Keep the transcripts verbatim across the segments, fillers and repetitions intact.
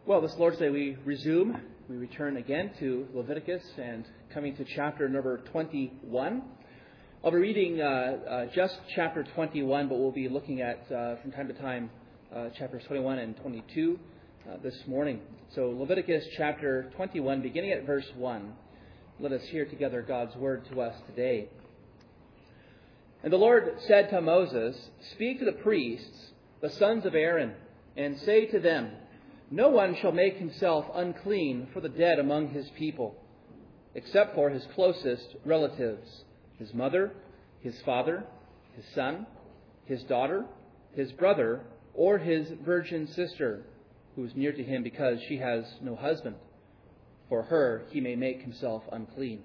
Well, this Lord's Day we resume. We return again to Leviticus and coming to chapter number twenty-one. I'll be reading uh, uh, just chapter twenty-one, but we'll be looking at, uh, from time to time, uh, chapters twenty-one and twenty-two uh, this morning. So Leviticus chapter twenty-one, beginning at verse one. Let us hear together God's word to us today. And the Lord said to Moses, "Speak to the priests, the sons of Aaron, and say to them, no one shall make himself unclean for the dead among his people, except for his closest relatives, his mother, his father, his son, his daughter, his brother, or his virgin sister, who is near to him because she has no husband. For her he may make himself unclean.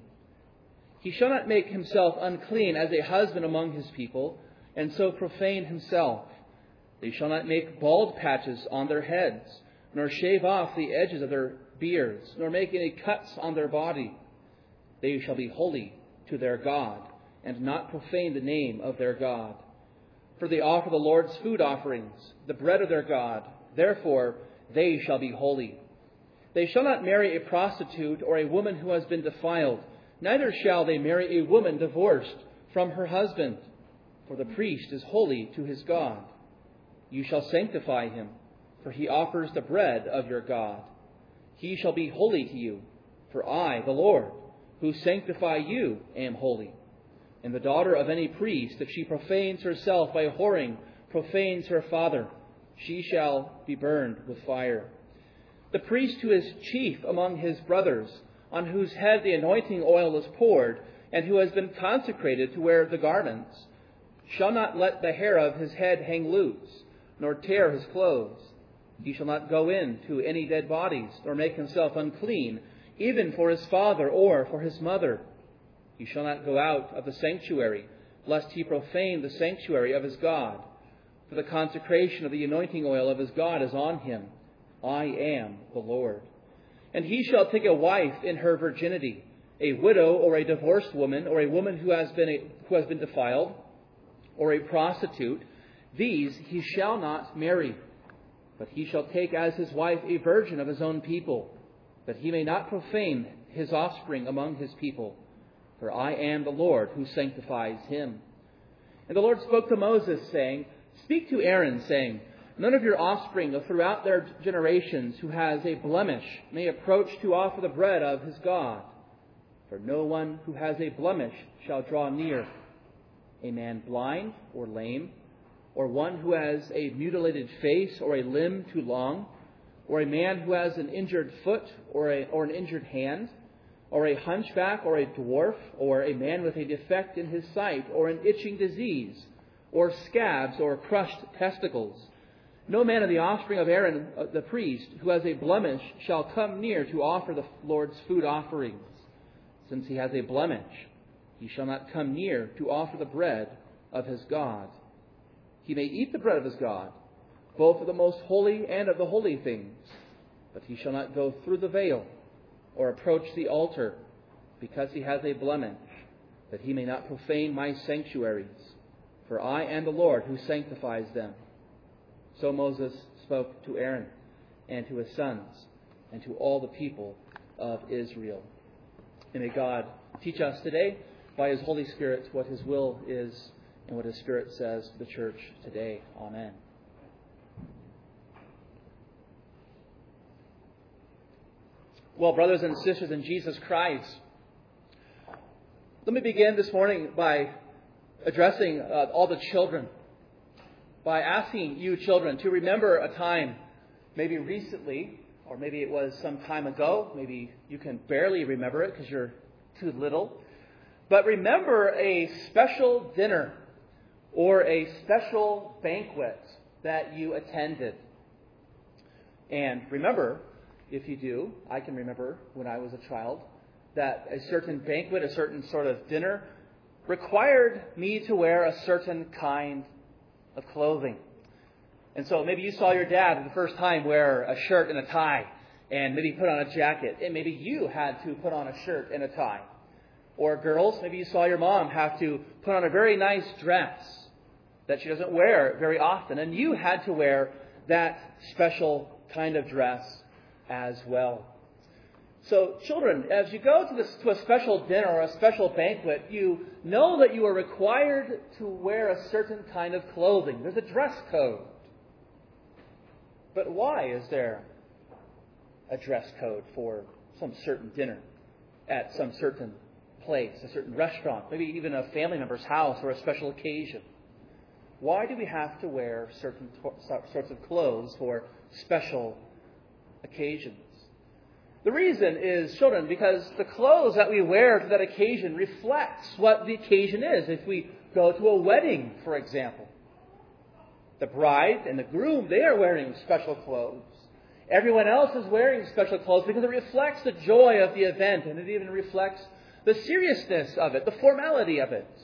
He shall not make himself unclean as a husband among his people, and so profane himself. They shall not make bald patches on their heads, nor shave off the edges of their beards, nor make any cuts on their body. They shall be holy to their God, and not profane the name of their God. For they offer the Lord's food offerings, the bread of their God. Therefore they shall be holy. They shall not marry a prostitute or a woman who has been defiled, neither shall they marry a woman divorced from her husband. For the priest is holy to his God. You shall sanctify him, for he offers the bread of your God. He shall be holy to you, for I, the Lord, who sanctify you, am holy. And the daughter of any priest, if she profanes herself by whoring, profanes her father, she shall be burned with fire. The priest who is chief among his brothers, on whose head the anointing oil is poured, and who has been consecrated to wear the garments, shall not let the hair of his head hang loose, nor tear his clothes. He shall not go in to any dead bodies, nor make himself unclean, even for his father or for his mother. He shall not go out of the sanctuary, lest he profane the sanctuary of his God. For the consecration of the anointing oil of his God is on him. I am the Lord. And he shall take a wife in her virginity, a widow or a divorced woman, or a woman who has been a, who has been defiled, or a prostitute. These he shall not marry. But he shall take as his wife a virgin of his own people, that he may not profane his offspring among his people. For I am the Lord who sanctifies him." And the Lord spoke to Moses, saying, "Speak to Aaron, saying, none of your offspring throughout their generations who has a blemish may approach to offer the bread of his God. For no one who has a blemish shall draw near. A man blind or lame, or one who has a mutilated face or a limb too long, or a man who has an injured foot or, a, or an injured hand, or a hunchback or a dwarf, or a man with a defect in his sight, or an itching disease, or scabs or crushed testicles. No man of the offspring of Aaron the priest who has a blemish shall come near to offer the Lord's food offerings. Since he has a blemish, he shall not come near to offer the bread of his God. He may eat the bread of his God, both of the most holy and of the holy things, but he shall not go through the veil or approach the altar, because he has a blemish, that he may not profane my sanctuaries. For I am the Lord who sanctifies them." So Moses spoke to Aaron and to his sons and to all the people of Israel. And may God teach us today by his Holy Spirit what his will is and what his Spirit says to the church today. Amen. Well, brothers and sisters in Jesus Christ, let me begin this morning by addressing uh, all the children, by asking you children to remember a time, maybe recently, or maybe it was some time ago, maybe you can barely remember it because you're too little, but remember a special dinner or a special banquet that you attended. And remember, if you do, I can remember when I was a child, that a certain banquet, a certain sort of dinner, required me to wear a certain kind of clothing. And so maybe you saw your dad for the first time wear a shirt and a tie, and maybe put on a jacket, and maybe you had to put on a shirt and a tie. Or girls, maybe you saw your mom have to put on a very nice dress that she doesn't wear very often, and you had to wear that special kind of dress as well. So, children, as you go to, this, to a special dinner or a special banquet, you know that you are required to wear a certain kind of clothing. There's a dress code. But why is there a dress code for some certain dinner at some certain place, a certain restaurant, maybe even a family member's house or a special occasion? Why do we have to wear certain to- sorts of clothes for special occasions? The reason is, children, because the clothes that we wear to that occasion reflects what the occasion is. If we go to a wedding, for example, the bride and the groom, they are wearing special clothes. Everyone else is wearing special clothes because it reflects the joy of the event, and it even reflects the seriousness of it, the formality of it.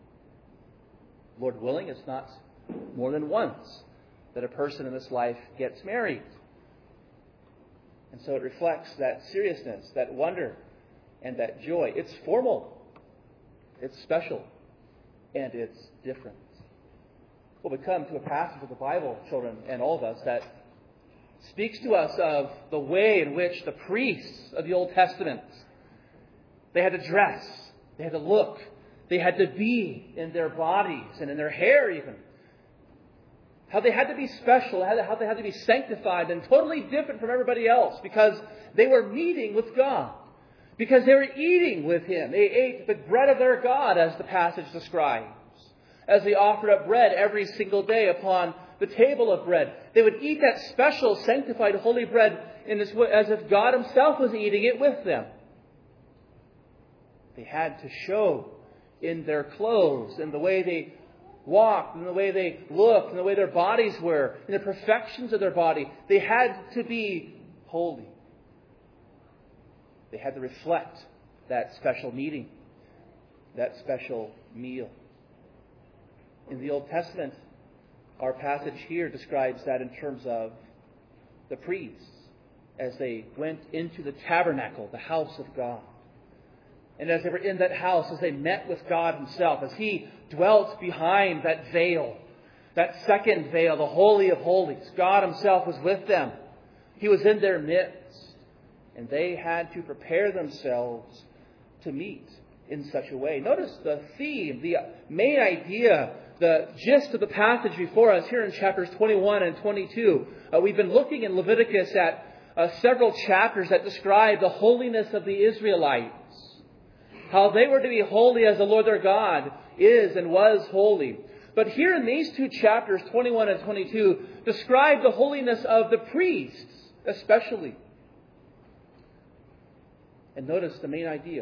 Lord willing, it's not more than once that a person in this life gets married. And so it reflects that seriousness, that wonder, and that joy. It's formal, it's special, and it's different. Well, we come to a passage of the Bible, children, and all of us, that speaks to us of the way in which the priests of the Old Testament, they had to dress, they had to look, they had to be in their bodies and in their hair even. How they had to be special, how they had to be sanctified and totally different from everybody else because they were meeting with God. Because they were eating with Him. They ate the bread of their God, as the passage describes. As they offered up bread every single day upon the table of bread. They would eat that special, sanctified, holy bread in this way, as if God Himself was eating it with them. They had to show in their clothes, in the way they walked, in the way they looked, in the way their bodies were, in the perfections of their body. They had to be holy. They had to reflect that special meeting, that special meal. In the Old Testament, our passage here describes that in terms of the priests as they went into the tabernacle, the house of God. And as they were in that house, as they met with God Himself, as He dwelt behind that veil, that second veil, the Holy of Holies, God Himself was with them. He was in their midst. And they had to prepare themselves to meet in such a way. Notice the theme, the main idea, the gist of the passage before us here in chapters twenty-one and twenty-two. Uh, we've been looking in Leviticus at uh, several chapters that describe the holiness of the Israelites. How they were to be holy as the Lord their God is and was holy. But here in these two chapters, twenty-one and twenty-two, describe the holiness of the priests, especially. And notice the main idea.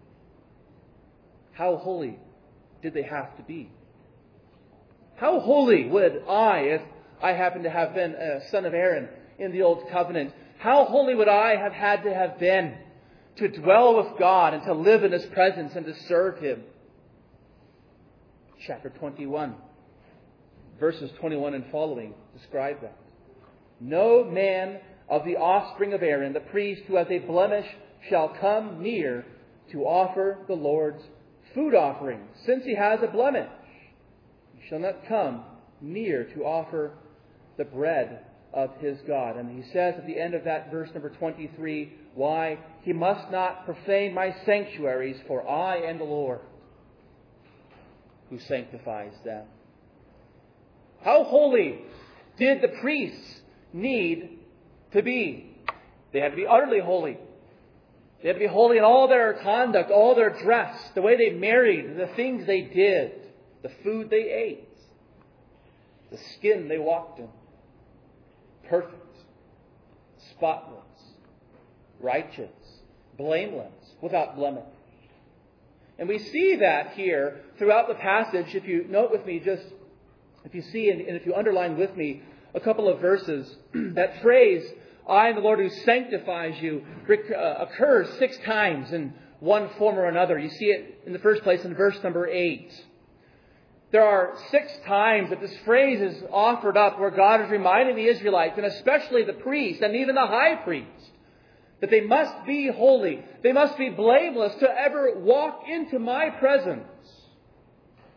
How holy did they have to be? How holy would I, if I happened to have been a son of Aaron in the Old Covenant, how holy would I have had to have been to dwell with God and to live in His presence and to serve Him? Chapter twenty-one, verses twenty-one and following describe that. No man of the offspring of Aaron, the priest who has a blemish, shall come near to offer the Lord's food offering, since he has a blemish. He shall not come near to offer the bread of his God. And he says at the end of that verse number twenty-three, why? He must not profane my sanctuaries, for I am the Lord who sanctifies them. How holy did the priests need to be? They had to be utterly holy. They had to be holy in all their conduct, all their dress, the way they married, the things they did, the food they ate, the skin they walked in. Perfect, spotless, righteous, blameless, without blemish. And we see that here throughout the passage. If you note with me, just if you see and if you underline with me a couple of verses, that phrase, I am the Lord who sanctifies you, occurs six times in one form or another. You see it in the first place in verse number eight. There are six times that this phrase is offered up where God is reminding the Israelites, and especially the priest and even the high priest, that they must be holy. They must be blameless to ever walk into my presence.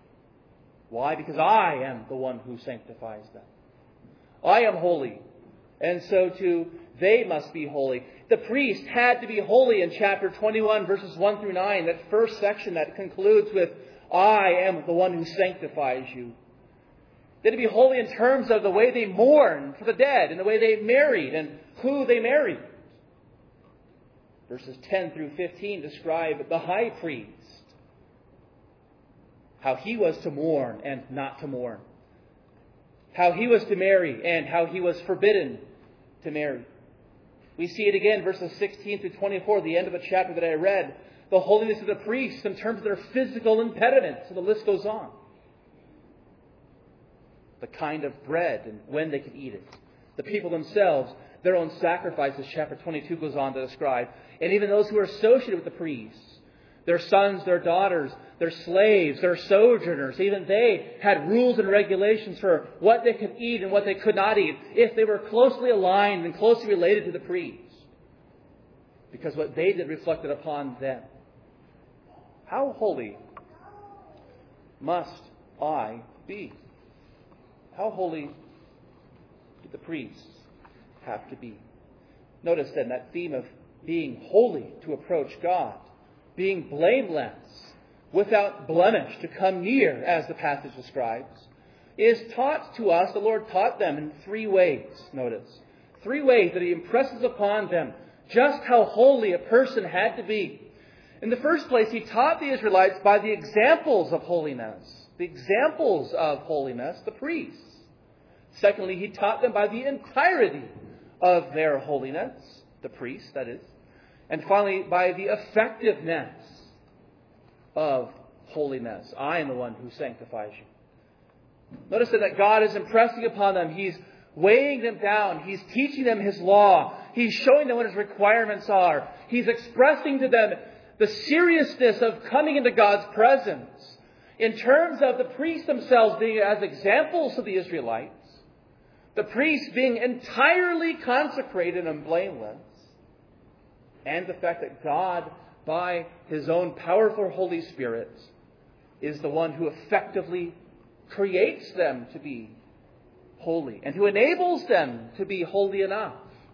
Why? Because I am the one who sanctifies them. I am holy, And so too, they must be holy. The priest had to be holy in chapter twenty-one, verses one through nine, that first section that concludes with, I am the one who sanctifies you. They had to be holy in terms of the way they mourned for the dead, and the way they married, and who they married. Verses ten through fifteen describe the high priest, how he was to mourn and not to mourn, how he was to marry and how he was forbidden to marry. We see it again, verses sixteen through twenty-four, the end of the chapter that I read, the holiness of the priests in terms of their physical impediments, and the list goes on. The kind of bread and when they could eat it. The people themselves, their own sacrifices, chapter twenty-two goes on to describe. And even those who are associated with the priests, their sons, their daughters, their slaves, their sojourners, even they had rules and regulations for what they could eat and what they could not eat if they were closely aligned and closely related to the priests. Because what they did reflected upon them. How holy must I be? How holy do the priests have to be? Notice then that theme of being holy to approach God, being blameless, without blemish to come near, as the passage describes, is taught to us. The Lord taught them in three ways, notice. Three ways that He impresses upon them just how holy a person had to be. In the first place, He taught the Israelites by the examples of holiness. The examples of holiness, the priests. Secondly, He taught them by the entirety of their holiness, the priests, that is. And finally, by the effectiveness of holiness. I am the one who sanctifies you. Notice that God is impressing upon them. He's weighing them down. He's teaching them His law. He's showing them what His requirements are. He's expressing to them the seriousness of coming into God's presence in terms of the priests themselves being as examples to the Israelites, the priests being entirely consecrated and blameless, and the fact that God, by His own powerful Holy Spirit, is the one who effectively creates them to be holy and who enables them to be holy enough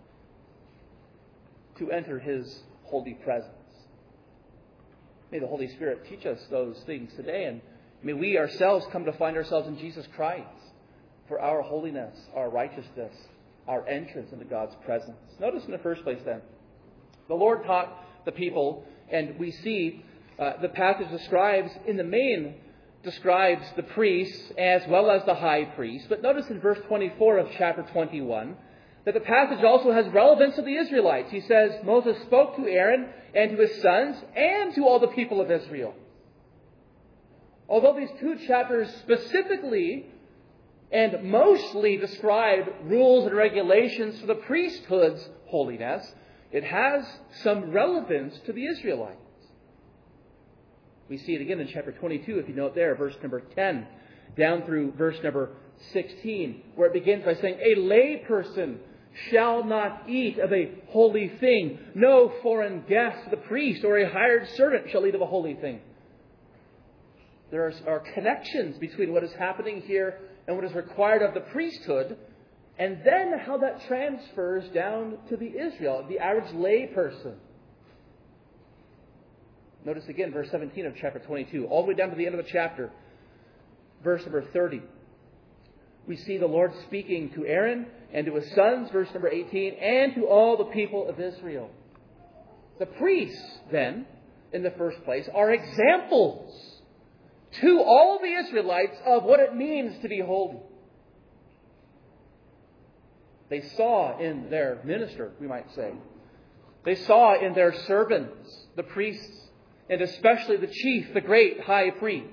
to enter His holy presence. May the Holy Spirit teach us those things today, and may we ourselves come to find ourselves in Jesus Christ for our holiness, our righteousness, our entrance into God's presence. Notice in the first place then, the Lord taught the people, and we see uh, the passage describes, in the main, describes the priests as well as the high priest. But notice in verse twenty-four of chapter twenty-one that the passage also has relevance to the Israelites. He says, Moses spoke to Aaron and to his sons and to all the people of Israel. Although these two chapters specifically and mostly describe rules and regulations for the priesthood's holiness, it has some relevance to the Israelites. We see it again in chapter twenty-two, if you note there, verse number ten, down through verse number sixteen, where it begins by saying, a lay person shall not eat of a holy thing. No foreign guest, the priest, or a hired servant shall eat of a holy thing. There are, are connections between what is happening here and what is required of the priesthood, and then how that transfers down to the Israel, the average lay person. Notice again verse seventeen of chapter twenty-two, all the way down to the end of the chapter, verse number thirty. We see the Lord speaking to Aaron and to his sons, verse number eighteen, and to all the people of Israel. The priests, then, in the first place, are examples to all the Israelites of what it means to be holy. They saw in their minister, we might say. They saw in their servants, the priests, and especially the chief, the great high priest,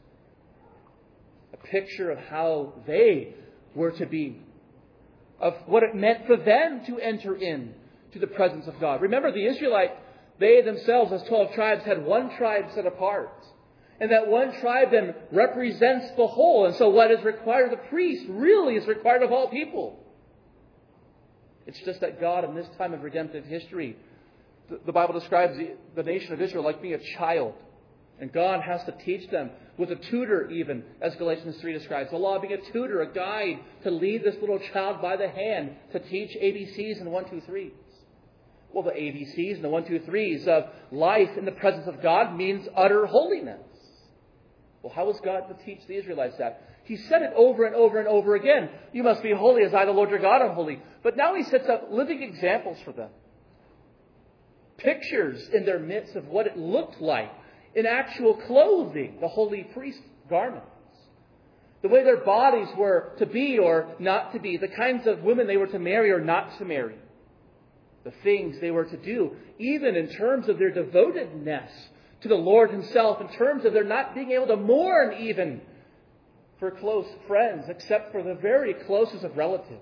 a picture of how they were to be, of what it meant for them to enter in to the presence of God. Remember, the Israelites, they themselves, as twelve tribes, had one tribe set apart. And that one tribe then represents the whole. And so what is required of the priest really is required of all people. It's just that God, in this time of redemptive history, the, the Bible describes the, the nation of Israel like being a child. And God has to teach them with a tutor even, as Galatians three describes. The law being a tutor, a guide to lead this little child by the hand to teach A B Cs and one, two, threes. Well, the A B Cs and the one, two, threes of life in the presence of God means utter holiness. Well, how was God to teach the Israelites that? He said it over and over and over again. You must be holy as I, the Lord your God, am holy. But now he sets up living examples for them. Pictures in their midst of what it looked like in actual clothing, the holy priest garments. The way their bodies were to be or not to be. The kinds of women they were to marry or not to marry. The things they were to do, even in terms of their devotedness to the Lord himself, in terms of their not being able to mourn even for close friends, except for the very closest of relatives.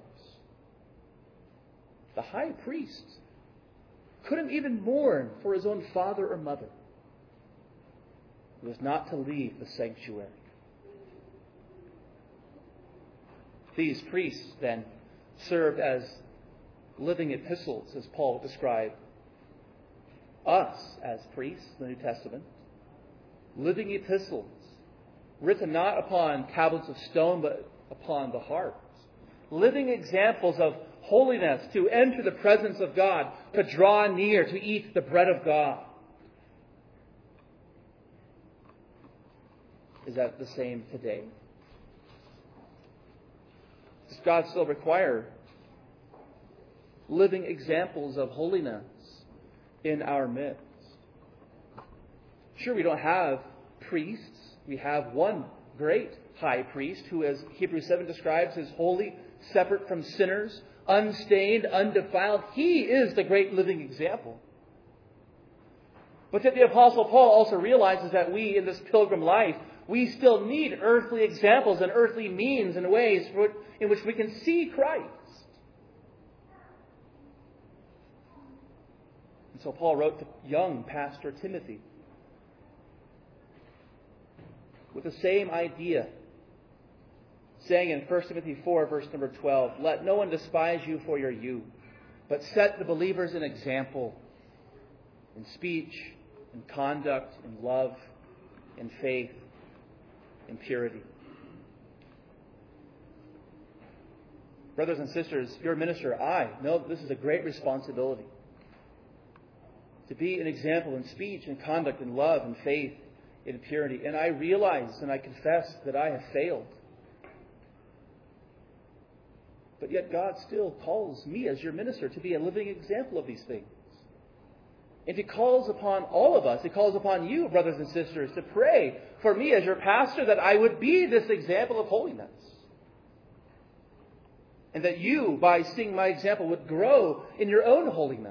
The high priest couldn't even mourn for his own father or mother. He was not to leave the sanctuary. These priests, then, served as living epistles, as Paul described us as priests in the New Testament. Living epistles, written not upon tablets of stone, but upon the heart. Living examples of holiness, to enter the presence of God, to draw near, to eat the bread of God. Is that the same today? Does God still require living examples of holiness in our midst? Sure, we don't have priests. We have one great high priest who, as Hebrews seven describes, is holy, separate from sinners, unstained, undefiled. He is the great living example. But yet the Apostle Paul also realizes that we, in this pilgrim life, we still need earthly examples and earthly means and ways in which we can see Christ. And so Paul wrote to young pastor Timothy with the same idea, saying in First Timothy four, verse number twelve, "Let no one despise you for your youth, but set the believers an example in speech, in conduct, in love, in faith, in purity." Brothers and sisters, your minister, I know that this is a great responsibility. To be an example in speech, in conduct, in love, in faith, in purity. And I realize and I confess that I have failed. But yet God still calls me as your minister to be a living example of these things. And He calls upon all of us, He calls upon you, brothers and sisters, to pray for me as your pastor that I would be this example of holiness. And that you, by seeing my example, would grow in your own holiness.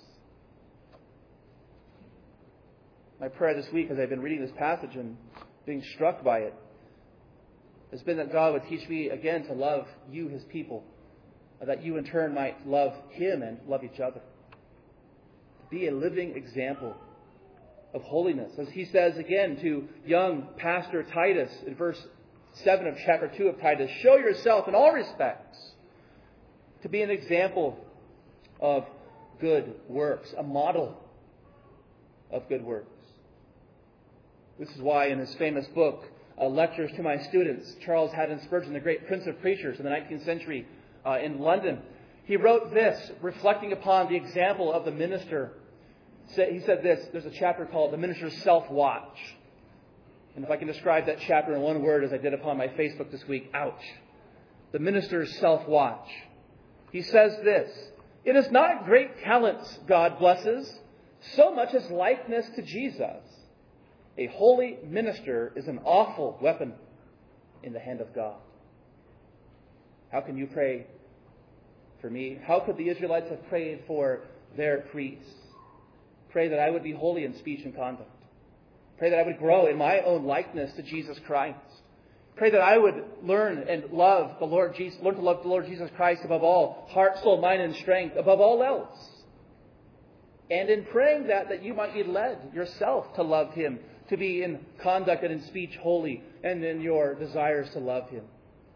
My prayer this week, as I've been reading this passage and being struck by it, has been that God would teach me again to love you, His people, that you in turn might love Him and love each other. Be a living example of holiness. As he says again to young pastor Titus in verse seven of chapter two of Titus, show yourself in all respects to be an example of good works, a model of good works. This is why in his famous book, uh, Lectures to My Students, Charles Haddon Spurgeon, the great prince of preachers in the nineteenth century uh, in London, he wrote this, reflecting upon the example of the minister. He said this, there's a chapter called The Minister's Self-Watch. And if I can describe that chapter in one word as I did upon my Facebook this week, ouch. The minister's self-watch. He says this, it is not great talents God blesses, so much as likeness to Jesus. A holy minister is an awful weapon in the hand of God. How can you pray for me? How could the Israelites have prayed for their priests? Pray that I would be holy in speech and conduct. Pray that I would grow in my own likeness to Jesus Christ. Pray that I would learn and love the Lord Jesus, learn to love the Lord Jesus Christ above all, heart, soul, mind, and strength, above all else. And in praying that, that you might be led yourself to love Him, to be in conduct and in speech holy, and in your desires to love Him.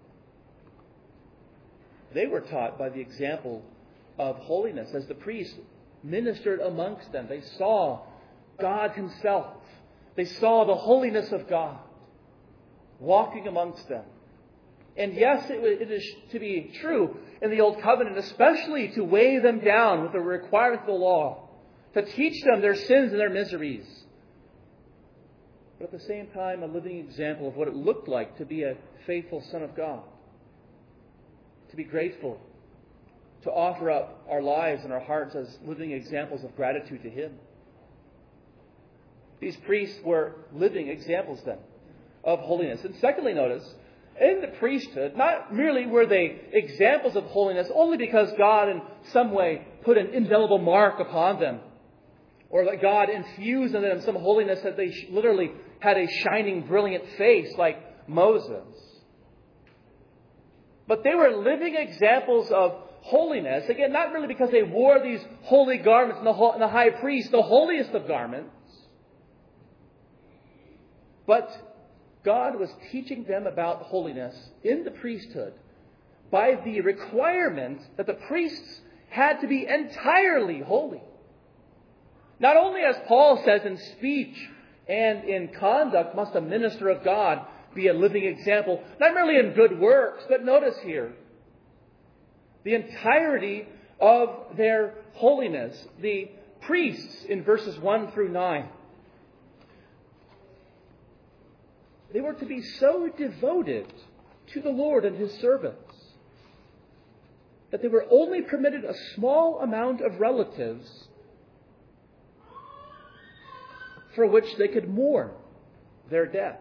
They were taught by the example of holiness as the priests ministered amongst them. They saw God Himself. They saw the holiness of God walking amongst them. And yes, it is to be true in the Old Covenant, especially to weigh them down with the requirements of the law, to teach them their sins and their miseries. But at the same time, a living example of what it looked like to be a faithful son of God, to be grateful, to offer up our lives and our hearts as living examples of gratitude to Him. These priests were living examples then of holiness. And secondly, notice, in the priesthood, not merely were they examples of holiness only because God in some way put an indelible mark upon them, or that God infused in them some holiness that they literally had a shining, brilliant face like Moses. But they were living examples of holiness. Again, not really because they wore these holy garments and the, and the high priest, the holiest of garments. But God was teaching them about holiness in the priesthood by the requirement that the priests had to be entirely holy. Not only, as Paul says, in speech and in conduct must a minister of God be a living example, not merely in good works, but notice here, the entirety of their holiness. The priests in verses one through nine, they were to be so devoted to the Lord and His servants that they were only permitted a small amount of relatives for which they could mourn their death.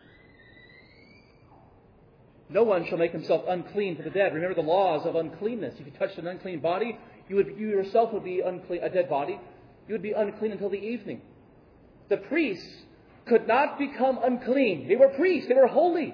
No one shall make himself unclean for the dead. Remember the laws of uncleanness. If you touched an unclean body, you would you yourself would be unclean, a dead body. You would be unclean until the evening. The priests could not become unclean. They were priests. They were holy.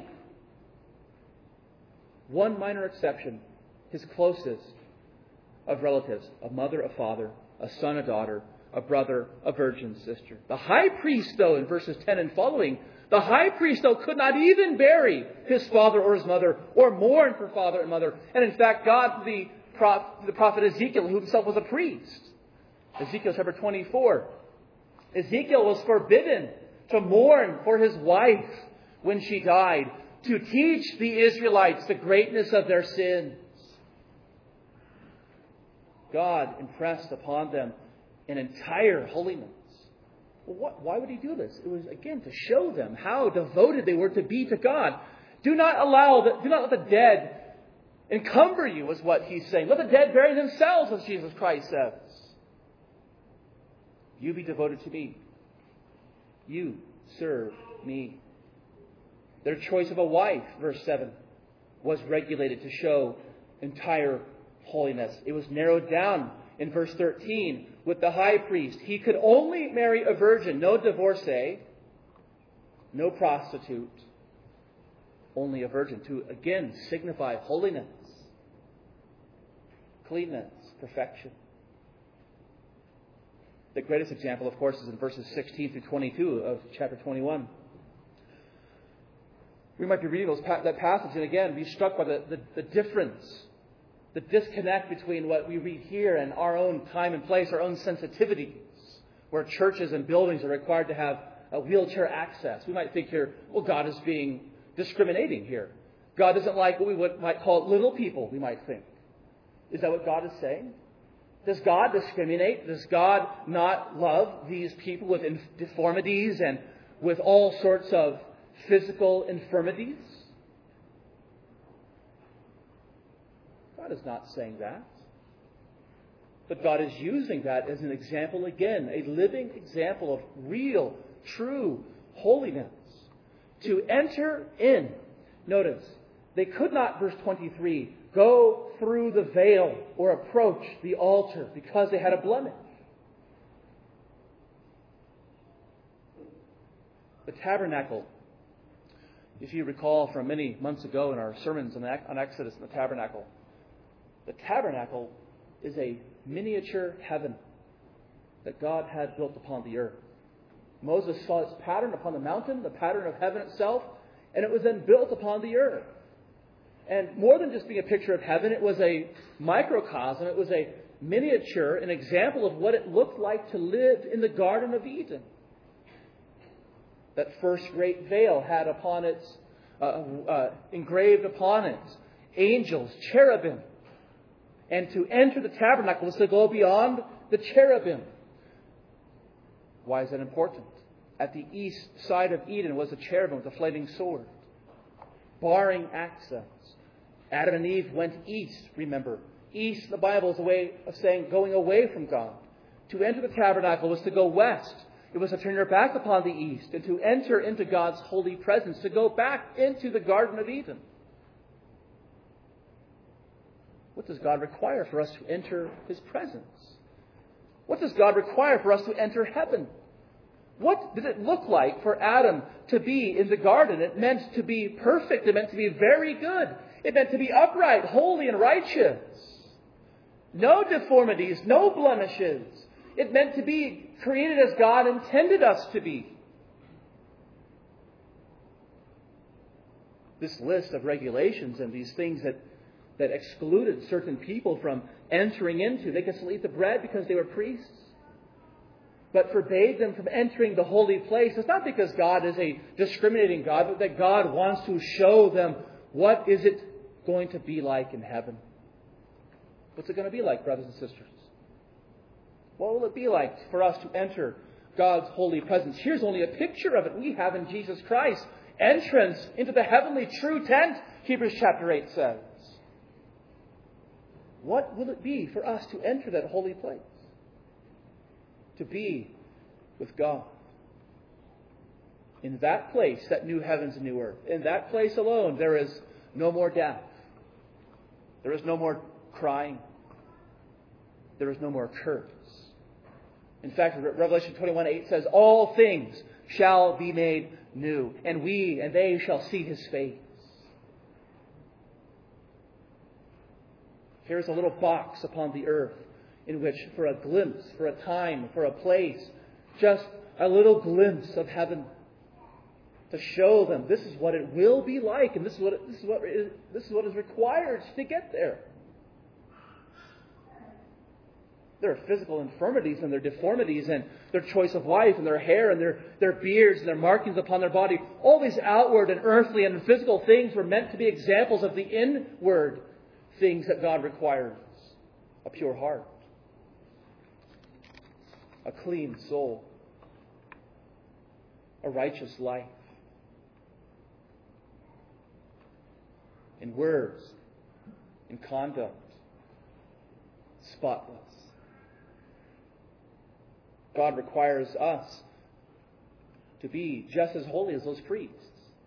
One minor exception: his closest of relatives, a mother, a father, a son, a daughter, a brother, a virgin sister. The high priest, though, in verses ten and following, the high priest, though, could not even bury his father or his mother or mourn for father and mother. And in fact, God, the, the prophet Ezekiel, who himself was a priest, Ezekiel chapter twenty-four, Ezekiel was forbidden to mourn for his wife when she died, to teach the Israelites the greatness of their sins. God impressed upon them an entire holiness. Well, what, why would He do this? It was, again, to show them how devoted they were to be to God. Do not allow, the, do not let the dead encumber you, is what He's saying. Let the dead bury themselves, as Jesus Christ says. You be devoted to me. You serve me. Their choice of a wife, verse seven, was regulated to show entire holiness. It was narrowed down in verse thirteen with the high priest. He could only marry a virgin, no divorcee, no prostitute, only a virgin, to again signify holiness, cleanness, perfection. The greatest example, of course, is in verses sixteen through twenty-two of chapter twenty-one. We might be reading those, that passage and again be struck by the, the, the difference, the disconnect between what we read here and our own time and place, our own sensitivities, where churches and buildings are required to have a wheelchair access. We might think here, well, God is being discriminating here. God doesn't like what we would, might call little people, we might think. Is that what God is saying? Does God discriminate? Does God not love these people with deformities and with all sorts of physical infirmities? God is not saying that. But God is using that as an example again, a living example of real, true holiness. To enter in. Notice, they could not, verse twenty-three, go through the veil or approach the altar because they had a blemish. The tabernacle, if you recall from many months ago in our sermons on Exodus and the tabernacle, the tabernacle is a miniature heaven that God had built upon the earth. Moses saw its pattern upon the mountain, the pattern of heaven itself, and it was then built upon the earth. And more than just being a picture of heaven, it was a microcosm. It was a miniature, an example of what it looked like to live in the Garden of Eden. that first great veil had upon its, uh, uh, engraved upon it, angels, cherubim. And to enter the tabernacle was to go beyond the cherubim. Why is that important? At the east side of Eden was a cherubim with a flaming sword, barring access. Adam and Eve went east, remember. East in the Bible is a way of saying going away from God. To enter the tabernacle was to go west. It was to turn your back upon the east and to enter into God's holy presence, to go back into the Garden of Eden. What does God require for us to enter His presence? What does God require for us to enter heaven? What did it look like for Adam to be in the garden? It meant to be perfect. It meant to be very good. It meant to be upright, holy, and righteous. No deformities, no blemishes. It meant to be created as God intended us to be. This list of regulations and these things that, that excluded certain people from entering into. They could still eat the bread because they were priests, but forbade them from entering the holy place. It's not because God is a discriminating God, but that God wants to show them what is it going to be like in heaven. What's it going to be like, brothers and sisters? What will it be like for us to enter God's holy presence? Here's only a picture of it we have in Jesus Christ. Entrance into the heavenly true tent, Hebrews chapter eight says. What will it be for us to enter that holy place? To be with God. In that place, that new heavens and new earth, in that place alone, there is no more death. There is no more crying. There is no more curse. In fact, Revelation twenty-one eight says, all things shall be made new, and we and they shall see His face. Here's a little box upon the earth in which, for a glimpse, for a time, for a place, just a little glimpse of heaven, to show them this is what it will be like, and this is what it, this is what is, this is what is required to get there. There are physical infirmities and their deformities and their choice of wife and their hair and their, their beards and their markings upon their body. All these outward and earthly and physical things were meant to be examples of the inward things that God requires. A pure heart. A clean soul. A righteous life. In words, in conduct, spotless. God requires us to be just as holy as those priests.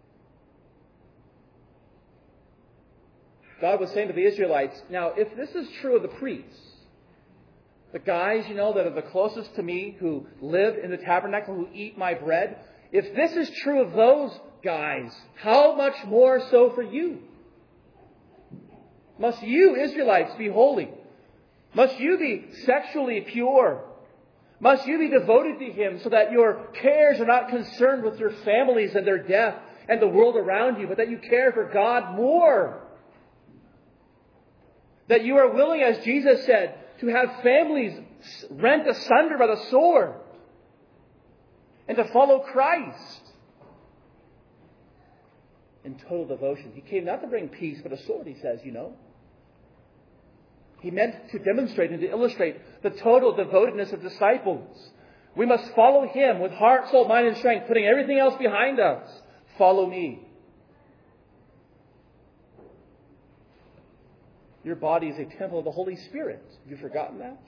God was saying to the Israelites, now if this is true of the priests, the guys, you know, that are the closest to me, who live in the tabernacle, who eat my bread, if this is true of those guys, how much more so for you? Must you, Israelites, be holy? Must you be sexually pure? Must you be devoted to Him so that your cares are not concerned with your families and their death and the world around you, but that you care for God more? That you are willing, as Jesus said, to have families rent asunder by the sword and to follow Christ in total devotion. He came not to bring peace, but a sword, He says, you know. He meant to demonstrate and to illustrate the total devotedness of disciples. We must follow Him with heart, soul, mind, and strength, putting everything else behind us. Follow me. Your body is a temple of the Holy Spirit. Have you forgotten that?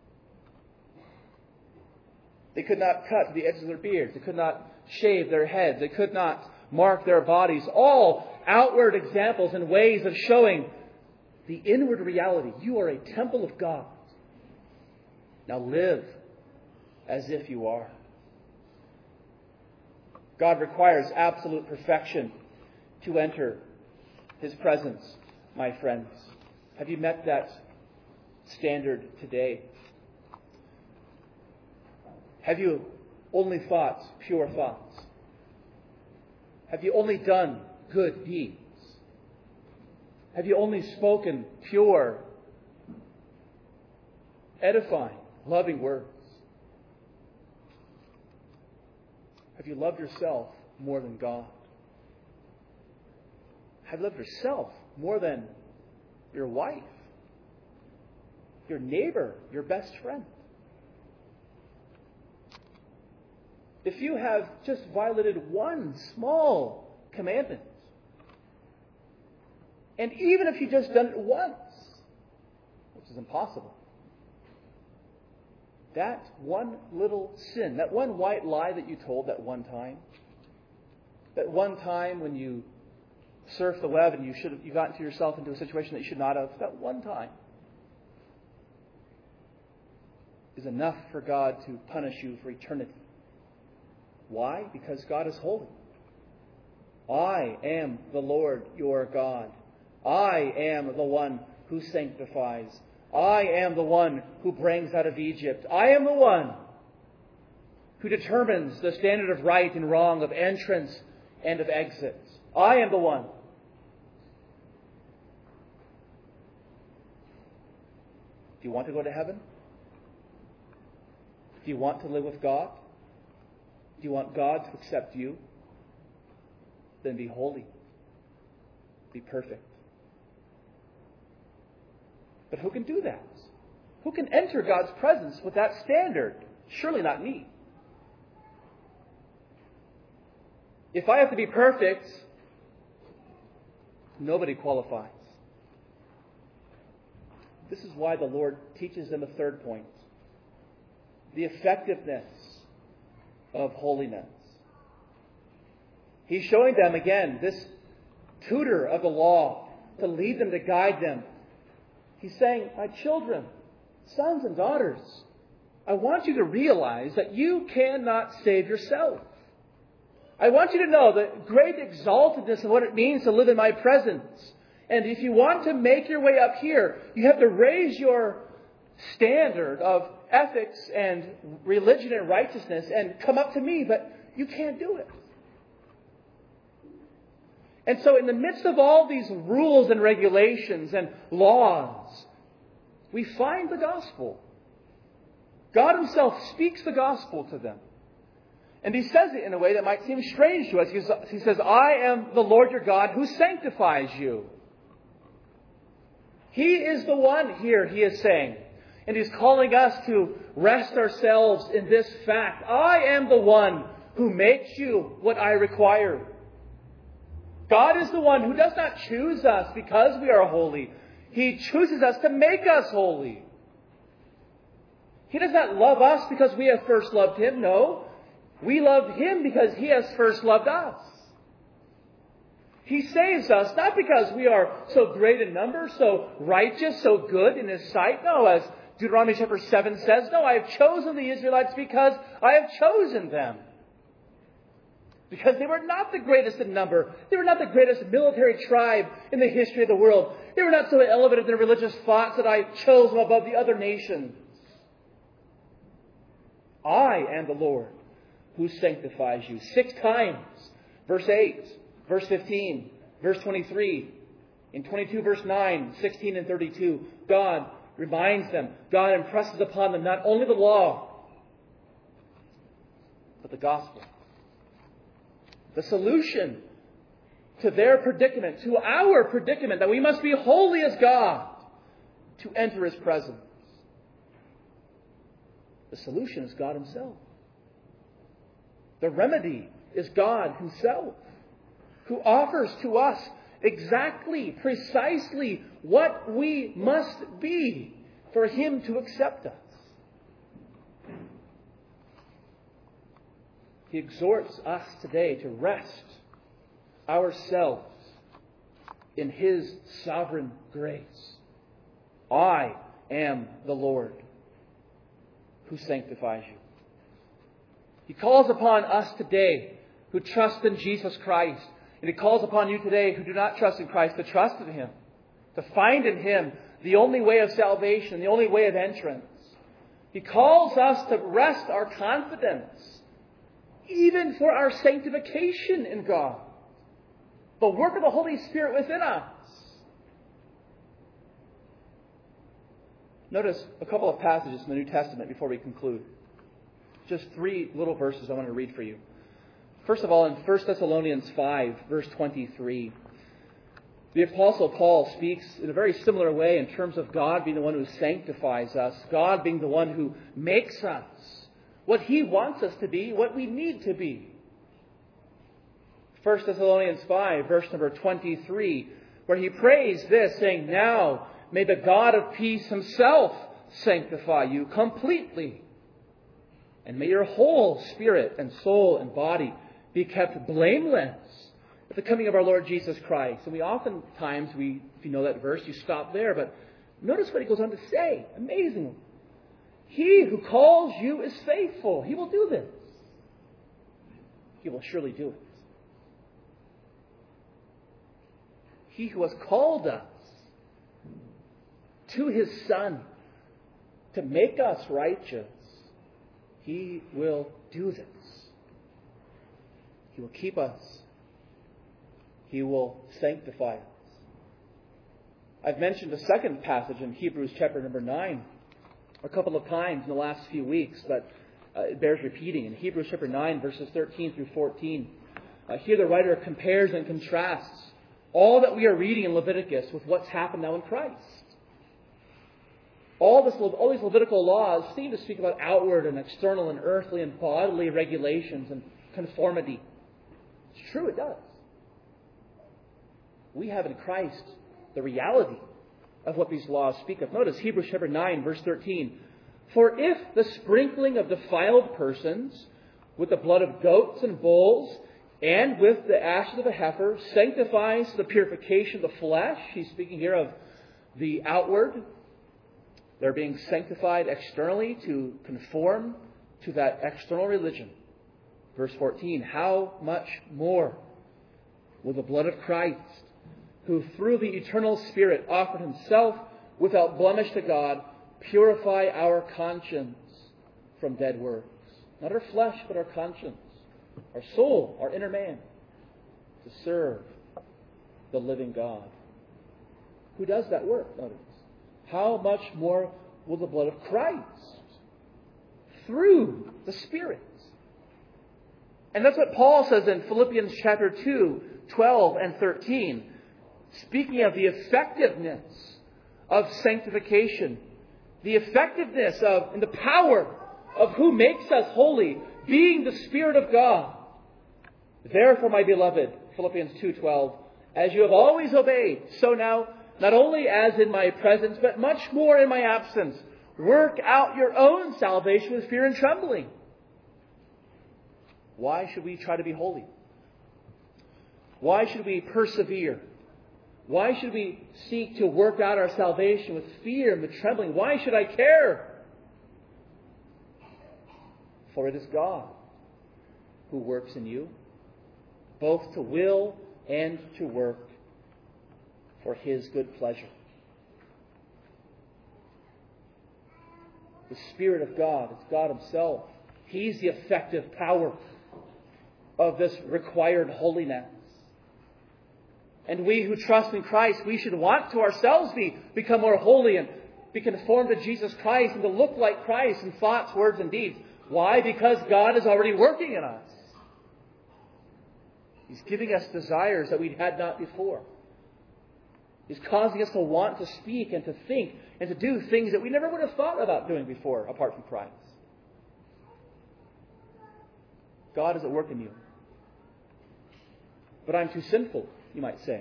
They could not cut the edges of their beards. They could not shave their heads. They could not mark their bodies. All outward examples and ways of showing the inward reality. You are a temple of God. Now live as if you are. God requires absolute perfection to enter His presence, my friends. Have you met that standard today? Have you only thought pure thoughts? Have you only done good deeds? Have you only spoken pure, edifying, loving words? Have you loved yourself more than God? Have you loved yourself more than your wife, your neighbor, your best friend? If you have just violated one small commandment, and even if you've just done it once, which is impossible, that one little sin, that one white lie that you told that one time, that one time when you surfed the web and you should have, you got into yourself into a situation that you should not have, that one time is enough for God to punish you for eternity. Why? Because God is holy. I am the Lord your God. I am the one who sanctifies. I am the one who brings out of Egypt. I am the one who determines the standard of right and wrong, of entrance and of exit. I am the one. Do you want to go to heaven? Do you want to live with God? Do you want God to accept you? Then be holy. Be perfect. But who can do that? Who can enter God's presence with that standard? Surely not me. If I have to be perfect, nobody qualifies. This is why the Lord teaches them a third point. The effectiveness of holiness. He's showing them, again, this tutor of the law to lead them, to guide them. He's saying, my children, sons and daughters, I want you to realize that you cannot save yourself. I want you to know the great exaltedness of what it means to live in my presence. And if you want to make your way up here, you have to raise your standard of ethics and religion and righteousness and come up to me, but you can't do it. And so in the midst of all these rules and regulations and laws, we find the gospel. God Himself speaks the gospel to them. And He says it in a way that might seem strange to us. He says, I am the Lord your God who sanctifies you. He is the one here, He is saying. And He's calling us to rest ourselves in this fact. I am the one who makes you what I require. God is the one who does not choose us because we are holy. He chooses us to make us holy. He does not love us because we have first loved Him. No. We love Him because He has first loved us. He saves us not because we are so great in number, so righteous, so good in His sight. No, as Deuteronomy chapter seven says, no, I have chosen the Israelites because I have chosen them. Because they were not the greatest in number. They were not the greatest military tribe in the history of the world. They were not so elevated in their religious thoughts that I chose them above the other nations. I am the Lord who sanctifies you. Six times. Verse eight, verse fifteen, verse twenty-three, in twenty-two, verse nine, sixteen and thirty-two, God reminds them, God impresses upon them not only the law, but the gospel. The solution to their predicament, to our predicament, that we must be holy as God to enter His presence. The solution is God Himself. The remedy is God Himself, who offers to us exactly, precisely what we must be for Him to accept us. He exhorts us today to rest ourselves in His sovereign grace. I am the Lord who sanctifies you. He calls upon us today who trust in Jesus Christ. And He calls upon you today who do not trust in Christ to trust in Him. To find in Him the only way of salvation, the only way of entrance. He calls us to rest our confidence even for our sanctification in God. The work of the Holy Spirit within us. Notice a couple of passages in the New Testament before we conclude. Just three little verses I want to read for you. First of all, in First Thessalonians five, verse twenty-three, the Apostle Paul speaks in a very similar way in terms of God being the one who sanctifies us, God being the one who makes us what He wants us to be, what we need to be. First Thessalonians five, verse number twenty-three, where he prays this, saying, "Now may the God of peace Himself sanctify you completely, and may your whole spirit and soul and body be kept blameless at the coming of our Lord Jesus Christ." And we oftentimes, we, if you know that verse, you stop there. But notice what he goes on to say. Amazingly. He who calls you is faithful. He will do this. He will surely do it. He who has called us to His Son to make us righteous, He will do this. He will keep us. He will sanctify us. I've mentioned a second passage in Hebrews chapter number nine a couple of times in the last few weeks, but uh, it bears repeating. In Hebrews chapter nine, verses thirteen through fourteen, uh, here the writer compares and contrasts all that we are reading in Leviticus with what's happened now in Christ. All, this, all these Levitical laws seem to speak about outward and external and earthly and bodily regulations and conformity. It's true, it does. We have in Christ the reality of what these laws speak of. Notice Hebrews chapter nine, verse thirteen. "For if the sprinkling of defiled persons with the blood of goats and bulls and with the ashes of a heifer sanctifies the purification of the flesh," he's speaking here of the outward. They're being sanctified externally to conform to that external religion. Verse fourteen, "How much more will the blood of Christ, who through the eternal Spirit offered Himself without blemish to God, purify our conscience from dead works?" Not our flesh, but our conscience, our soul, our inner man, to serve the living God. Who does that work? Notice. How much more will the blood of Christ, through the Spirit? And that's what Paul says in Philippians chapter two, twelve and thirteen. Speaking of the effectiveness of sanctification, the effectiveness of and the power of who makes us holy, being the Spirit of God. "Therefore, my beloved," Philippians two twelve, "as you have always obeyed, so now, not only as in my presence, but much more in my absence, work out your own salvation with fear and trembling." Why should we try to be holy? Why should we persevere? Why should we seek to work out our salvation with fear and with trembling? Why should I care? For it is God who works in you, both to will and to work for His good pleasure. The Spirit of God, it's God Himself. He's the effective power of this required holiness. And we who trust in Christ, we should want to ourselves be become more holy and be conformed to Jesus Christ and to look like Christ in thoughts, words, and deeds. Why? Because God is already working in us. He's giving us desires that we had not before. He's causing us to want to speak and to think and to do things that we never would have thought about doing before apart from Christ. God is at work in you. But I'm too sinful, you might say.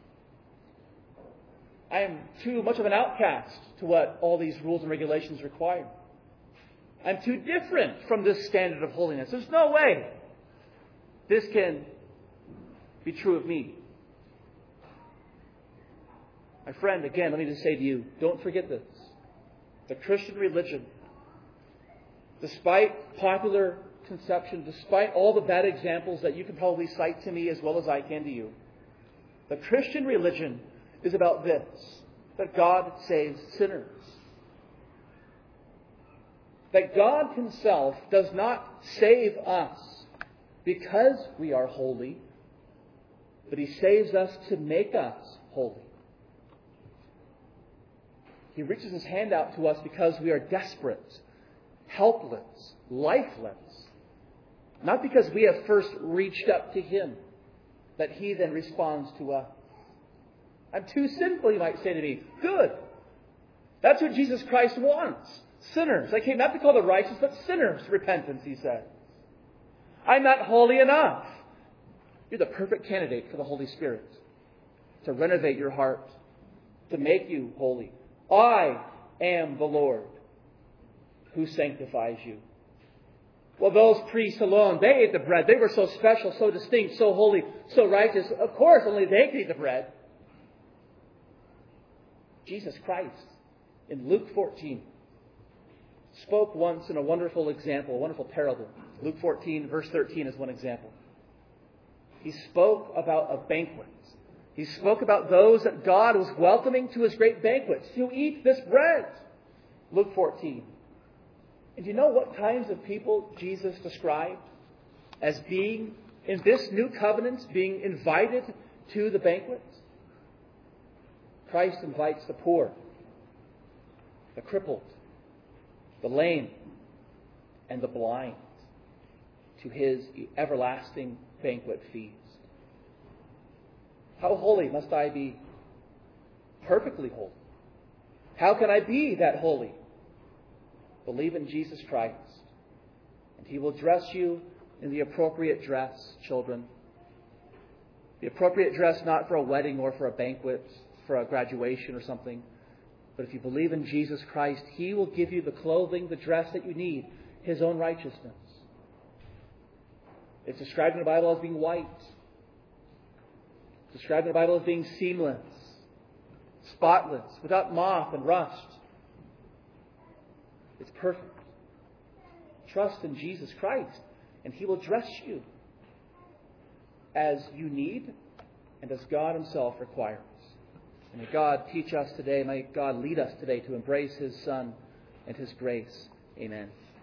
I am too much of an outcast to what all these rules and regulations require. I'm too different from this standard of holiness. There's no way this can be true of me. My friend, again, let me just say to you, don't forget this. The Christian religion, despite popular conception, despite all the bad examples that you can probably cite to me as well as I can to you, the Christian religion is about this, that God saves sinners. That God Himself does not save us because we are holy, but He saves us to make us holy. He reaches His hand out to us because we are desperate, helpless, lifeless. Not because we have first reached up to Him, that He then responds to us. I'm too sinful, you might say to me. Good. That's what Jesus Christ wants. Sinners. I came not to call the righteous, but sinners to repentance, He said. I'm not holy enough. You're the perfect candidate for the Holy Spirit to renovate your heart, to make you holy. I am the Lord who sanctifies you. Well, those priests alone, they ate the bread. They were so special, so distinct, so holy, so righteous. Of course, only they could eat the bread. Jesus Christ, in Luke fourteen, spoke once in a wonderful example, a wonderful parable. Luke fourteen, verse thirteen is one example. He spoke about a banquet. He spoke about those that God was welcoming to His great banquet to eat this bread. Luke fourteen. And do you know what kinds of people Jesus described as being in this new covenant, being invited to the banquet? Christ invites the poor, the crippled, the lame, and the blind to His everlasting banquet feast. How holy must I be? Perfectly holy. How can I be that holy? Believe in Jesus Christ, and He will dress you in the appropriate dress, children. The appropriate dress not for a wedding or for a banquet, for a graduation or something. But if you believe in Jesus Christ, He will give you the clothing, the dress that you need, His own righteousness. It's described in the Bible as being white. It's described in the Bible as being seamless, spotless, without moth and rust. It's perfect. Trust in Jesus Christ, and He will dress you as you need and as God Himself requires. And may God teach us today, may God lead us today to embrace His Son and His grace. Amen.